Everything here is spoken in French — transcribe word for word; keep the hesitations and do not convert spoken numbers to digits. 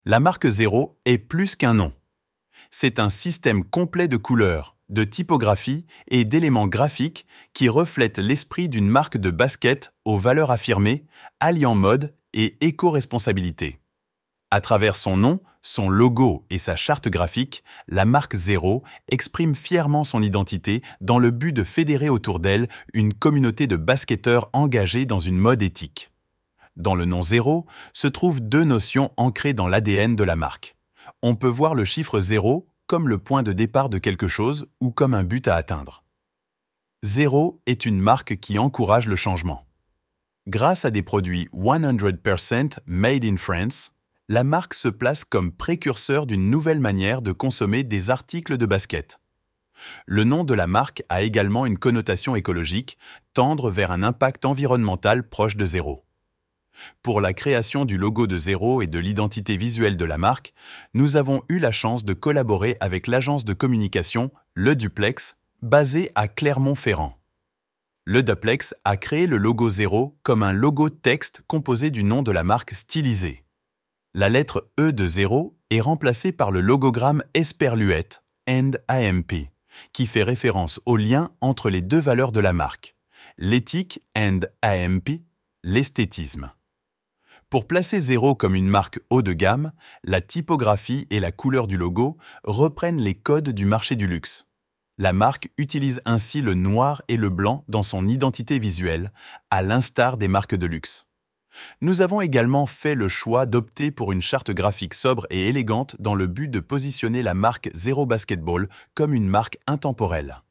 La marque Zero est plus qu'un nom. C'est un système complet de couleurs, de typographie et d'éléments graphiques qui reflètent l'esprit d'une marque de basket aux valeurs affirmées, alliant mode et éco-responsabilité. À travers son nom, son logo et sa charte graphique, la marque Zero exprime fièrement son identité dans le but de fédérer autour d'elle une communauté de basketteurs engagés dans une mode éthique. Dans le nom Zero se trouvent deux notions ancrées dans l'A D N de la marque. On peut voir le chiffre zéro comme le point de départ de quelque chose ou comme un but à atteindre. Zero est une marque qui encourage le changement. Grâce à des produits cent pour cent made in France, la marque se place comme précurseur d'une nouvelle manière de consommer des articles de basket. Le nom de la marque a également une connotation écologique, tendre vers un impact environnemental proche de zéro. Pour la création du logo de Zero et de l'identité visuelle de la marque, nous avons eu la chance de collaborer avec l'agence de communication Le Duplex, basée à Clermont-Ferrand. Le Duplex a créé le logo Zero comme un logo texte composé du nom de la marque stylisé. La lettre E de Zero est remplacée par le logogramme Esperluette and A M P, qui fait référence au lien entre les deux valeurs de la marque, l'éthique and A M P, l'esthétisme. Pour placer Zero comme une marque haut de gamme, la typographie et la couleur du logo reprennent les codes du marché du luxe. La marque utilise ainsi le noir et le blanc dans son identité visuelle, à l'instar des marques de luxe. Nous avons également fait le choix d'opter pour une charte graphique sobre et élégante dans le but de positionner la marque Zero Basketball comme une marque intemporelle.